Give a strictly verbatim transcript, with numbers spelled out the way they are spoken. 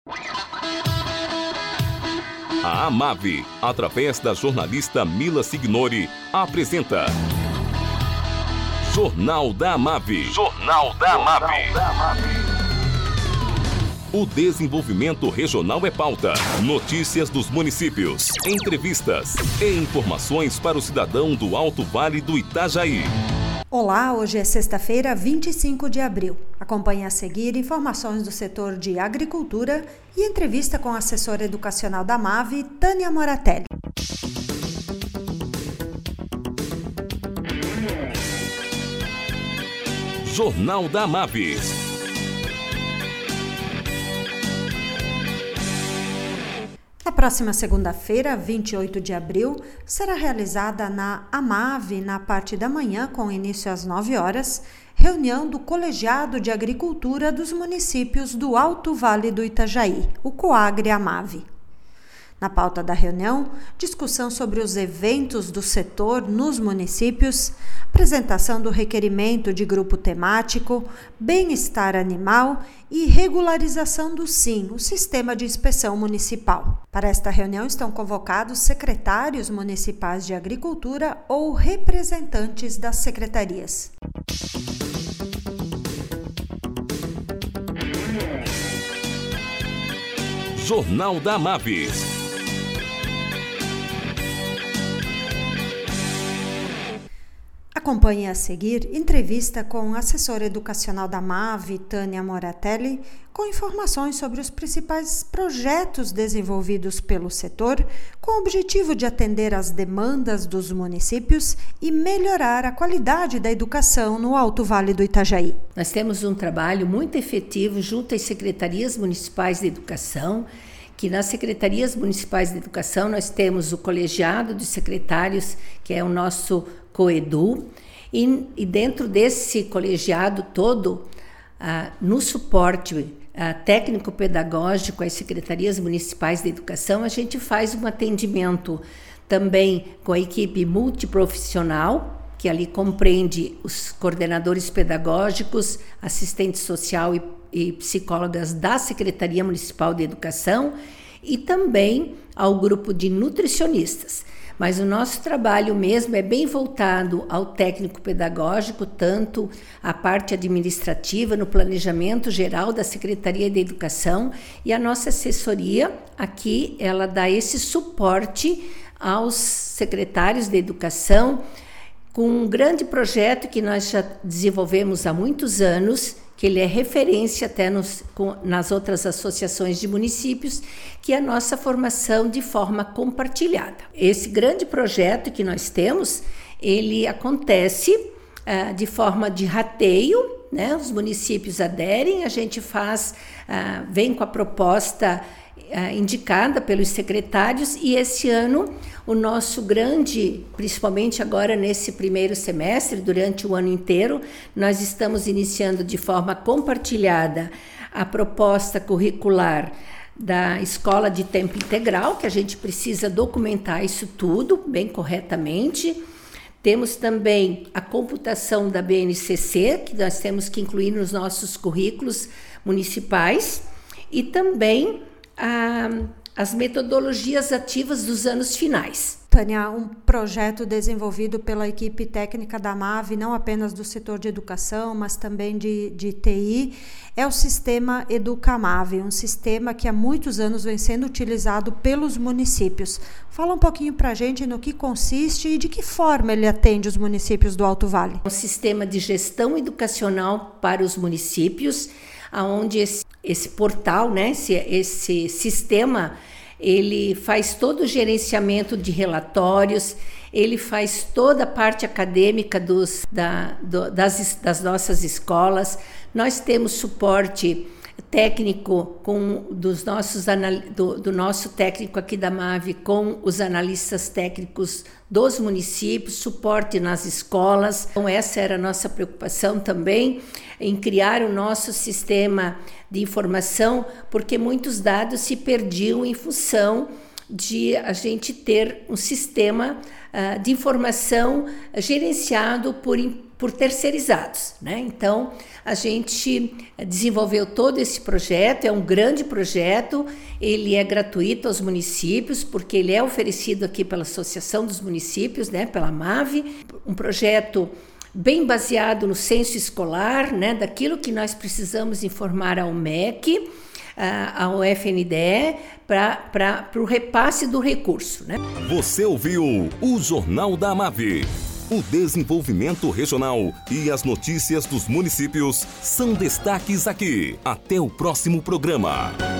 A AMAV, através da jornalista Mila Signori, apresenta Jornal da AMAV. Jornal da AMAV. O desenvolvimento regional é pauta. Notícias dos municípios, entrevistas e informações para o cidadão do Alto Vale do Itajaí. Olá, hoje é sexta-feira, vinte e cinco de abril. Acompanhe a seguir informações do setor de agricultura e entrevista com a assessora educacional da AMAV, Tânia Moratelli. Jornal da AMAV. Na próxima segunda-feira, vinte e oito de abril, será realizada na AMAV, na parte da manhã, com início às nove horas, reunião do Colegiado de Agricultura dos municípios do Alto Vale do Itajaí, o COAGRE-AMAV. Na pauta da reunião, discussão sobre os eventos do setor nos municípios, apresentação do requerimento de grupo temático, bem-estar animal e regularização do SIM, o Sistema de Inspeção Municipal. Para esta reunião estão convocados secretários municipais de agricultura ou representantes das secretarias. Jornal da AMAV. Acompanhe a seguir entrevista com a assessora educacional da AMAV, Tânia Moratelli, com informações sobre os principais projetos desenvolvidos pelo setor, com o objetivo de atender às demandas dos municípios e melhorar a qualidade da educação no Alto Vale do Itajaí. Nós temos um trabalho muito efetivo junto às secretarias municipais de educação, que nas secretarias municipais de educação nós temos o colegiado dos secretários, que é o nosso COEDU, e, e dentro desse colegiado todo, ah, no suporte ah, técnico-pedagógico às secretarias municipais de educação, a gente faz um atendimento também com a equipe multiprofissional, que ali compreende os coordenadores pedagógicos, assistente social e, e psicólogas da Secretaria Municipal de Educação, e também ao grupo de nutricionistas. Mas o nosso trabalho mesmo é bem voltado ao técnico pedagógico, tanto a parte administrativa, no planejamento geral da Secretaria de Educação, e a nossa assessoria aqui, ela dá esse suporte aos secretários de educação, com um grande projeto que nós já desenvolvemos há muitos anos, que ele é referência até nos, com, nas outras associações de municípios, que é a nossa formação de forma compartilhada. Esse grande projeto que nós temos, ele acontece uh, de forma de rateio, né? Os municípios aderem, a gente faz, uh, vem com a proposta uh, indicada pelos secretários, e esse ano o nosso grande, principalmente agora nesse primeiro semestre, durante o ano inteiro, nós estamos iniciando de forma compartilhada a proposta curricular da Escola de Tempo Integral, que a gente precisa documentar isso tudo bem corretamente. Temos também a computação da B N C C, que nós temos que incluir nos nossos currículos municipais, e também a as metodologias ativas dos anos finais. Tânia, um projeto desenvolvido pela equipe técnica da AMAV, não apenas do setor de educação, mas também de, de T I, é o sistema EducaMAV, um sistema que há muitos anos vem sendo utilizado pelos municípios. Fala um pouquinho para a gente no que consiste e de que forma ele atende os municípios do Alto Vale. Um sistema de gestão educacional para os municípios, onde esse, esse portal, né, esse, esse sistema, ele faz todo o gerenciamento de relatórios, ele faz toda a parte acadêmica dos, da, do, das, das nossas escolas. Nós temos suporte técnico com, dos nossos, do, do nosso técnico aqui da AMAV com os analistas técnicos dos municípios, suporte nas escolas. Então essa era a nossa preocupação também, em criar o nosso sistema de informação, porque muitos dados se perdiam em função de a gente ter um sistema uh, de informação gerenciado por por terceirizados, né? Então, a gente desenvolveu todo esse projeto, é um grande projeto, ele é gratuito aos municípios, porque ele é oferecido aqui pela Associação dos Municípios, né, pela AMAV, um projeto bem baseado no censo escolar, né, daquilo que nós precisamos informar ao M E C, ao F N D E, para o repasse do recurso, né? Você ouviu o Jornal da AMAV. O desenvolvimento regional e as notícias dos municípios são destaques aqui. Até o próximo programa.